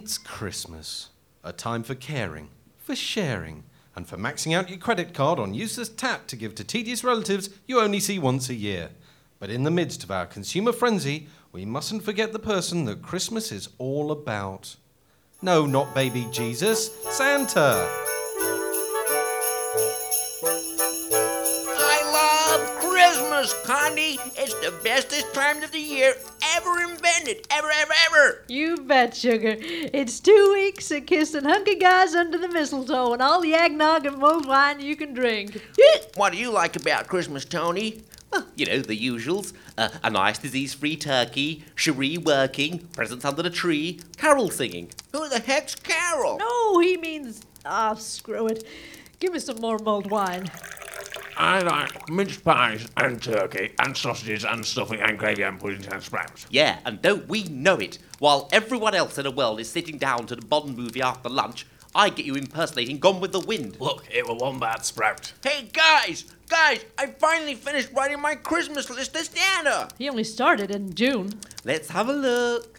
It's Christmas, a time for caring, for sharing, and for maxing out your credit card on useless tat to give to tedious relatives you only see once a year. But in the midst of our consumer frenzy, we mustn't forget the person that Christmas is all about. No, not baby Jesus, Santa. I love Christmas, Condi. It's the bestest time of the year ever invented. Ever. You bet, sugar. It's 2 weeks of kissing hunky guys under the mistletoe and all the eggnog and mulled wine you can drink. What do you like about Christmas, Tony? Well, you know, the usuals. A nice disease-free turkey, cherie working, presents under the tree, carol singing. Who the heck's Carol? No, he means... screw it. Give me some more mulled wine. I like mince pies and turkey and sausages and stuffing and gravy and puddings and sprouts. Yeah, and don't we know it? While everyone else in the world is sitting down to the Bond movie after lunch, I get you impersonating Gone with the Wind. Look, it were one bad sprout. Hey, guys, I finally finished writing my Christmas list to Santa. He only started in June. Let's have a look.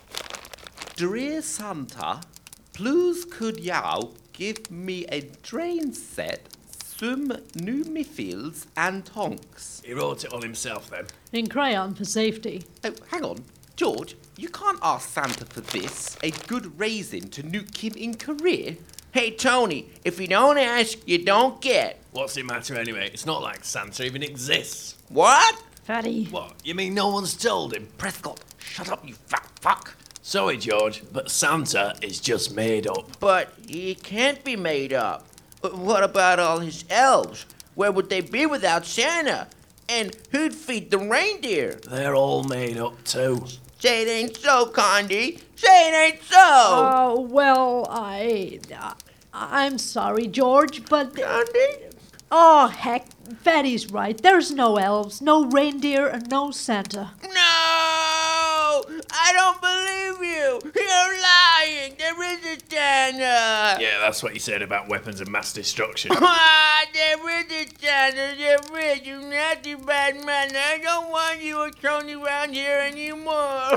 Dear Santa, please could you give me a train set, some new miffles and tonks? He wrote it all himself then. In crayon for safety. Oh, hang on. George, you can't ask Santa for this. A good raisin to nuke him in career. Hey, Tony, if you don't ask, you don't get. What's it matter anyway? It's not like Santa even exists. What? Fatty. What, you mean no one's told him? Prescott, shut up, you fat fuck. Sorry, George, but Santa is just made up. But he can't be made up. What about all his elves? Where would they be without Santa? And who'd feed the reindeer? They're all made up too. Say it ain't so, Condi. Say it ain't so. Oh, well, I'm sorry, George, but... Condi? Oh, heck, Fatty's right. There's no elves, no reindeer, and no Santa. No! I don't believe you. You're lying. There is a Santa. Yeah, that's what you said about weapons of mass destruction. There is a Santa. There is. You nasty bad man. I don't want you or Tony around here anymore.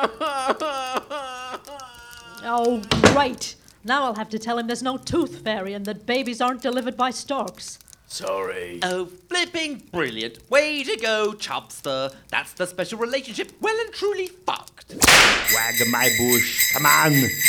Oh, great. Now I'll have to tell him there's no tooth fairy and that babies aren't delivered by storks. Sorry. Oh, flipping brilliant. Way to go, Chubster. That's the special relationship well and truly fucked. Wag my bush. Come on.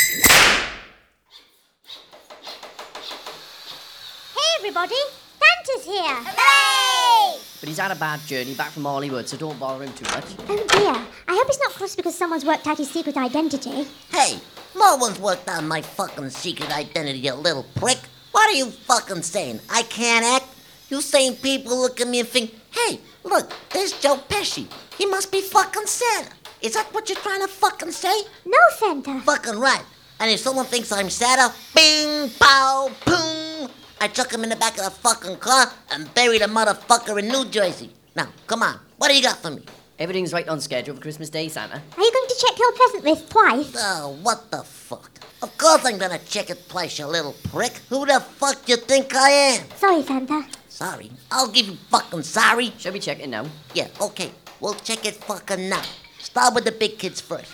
Hey, everybody. Santa's here. Hooray! But he's had a bad journey back from Hollywood, so don't bother him too much. Oh, dear. I hope he's not cross because someone's worked out his secret identity. Hey, no one's worked out my fucking secret identity, you little prick. What are you fucking saying? I can't act? You saying people look at me and think, hey, look, there's Joe Pesci. He must be fucking Santa. Is that what you're trying to fucking say? No, Santa. Fucking right. And if someone thinks I'm Santa, bing, pow, boom, I chuck him in the back of the fucking car and bury the motherfucker in New Jersey. Now, come on, what do you got for me? Everything's right on schedule for Christmas Day, Santa. Are you going to check your present list twice? Oh, what the fuck? Of course I'm gonna check it twice, you little prick. Who the fuck you think I am? Sorry, Santa. Sorry? I'll give you fucking sorry. Shall we check it now? Yeah, okay. We'll check it fucking now. Start with the big kids first.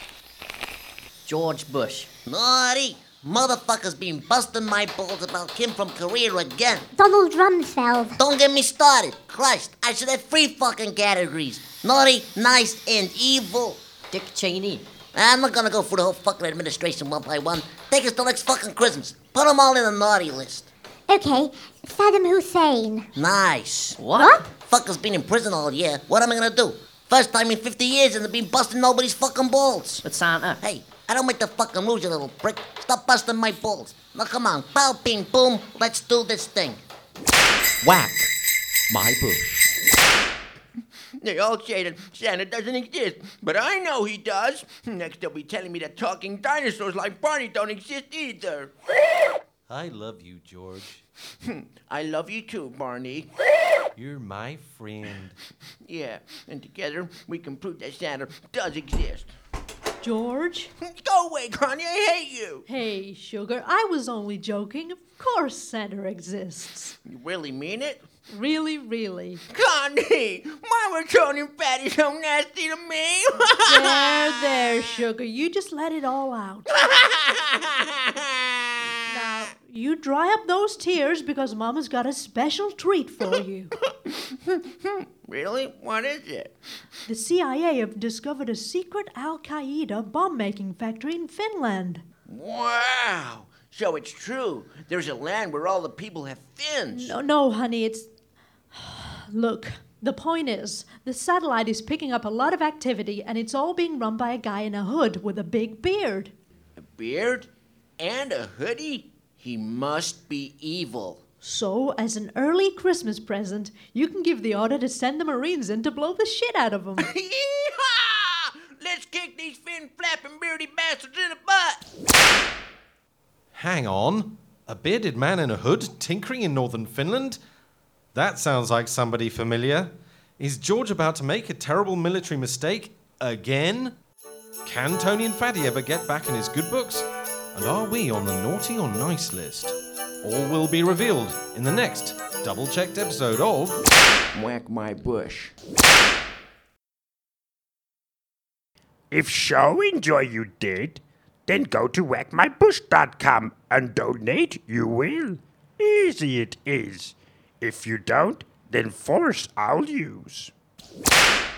George Bush. Naughty. Motherfuckers been busting my balls about Kim from Korea again. Donald Rumsfeld. Don't get me started. Christ, I should have 3 fucking categories. Naughty, nice, and evil. Dick Cheney. I'm not gonna go through the whole fucking administration one by one. Take us till next fucking Christmas. Put them all in the naughty list. Okay, Saddam Hussein. Nice. What? Fuckers been in prison all year. What am I gonna do? First time in 50 years and they've been busting nobody's fucking balls. But Santa. Hey, I don't make the fucking rules, you little prick. Stop busting my balls. Now come on, pow, ping, boom, let's do this thing. Whack my bush. They all say that Santa doesn't exist, but I know he does. Next they'll be telling me that talking dinosaurs like Barney don't exist either. I love you, George. I love you too, Barney. You're my friend. Yeah, and together we can prove that Santa does exist. George? Go away, Connie, I hate you. Hey, sugar, I was only joking. course Santa exists. You really mean it? Really, really. Connie, why were Tony and Patty so nasty to me? There, sugar. You just let it all out. Now, you dry up those tears because Mama's got a special treat for you. Really? What is it? The CIA have discovered a secret Al-Qaeda bomb-making factory in Finland. Wow. So it's true. There's a land where all the people have fins. No, honey, it's... Look, the point is, the satellite is picking up a lot of activity, and it's all being run by a guy in a hood with a big beard. A beard? And a hoodie? He must be evil. So, as an early Christmas present, you can give the order to send the Marines in to blow the shit out of them. Yee-haw! Let's kick these fin-flapping beardy bastards in the butt! Hang on. A bearded man in a hood tinkering in northern Finland? That sounds like somebody familiar. Is George about to make a terrible military mistake again? Can Tony and Fatty ever get back in his good books? And are we on the naughty or nice list? All will be revealed in the next double-checked episode of Whack My Bush. If so enjoy you did, then go to whackmybush.com and donate you will. Easy it is. If you don't, then force I'll use.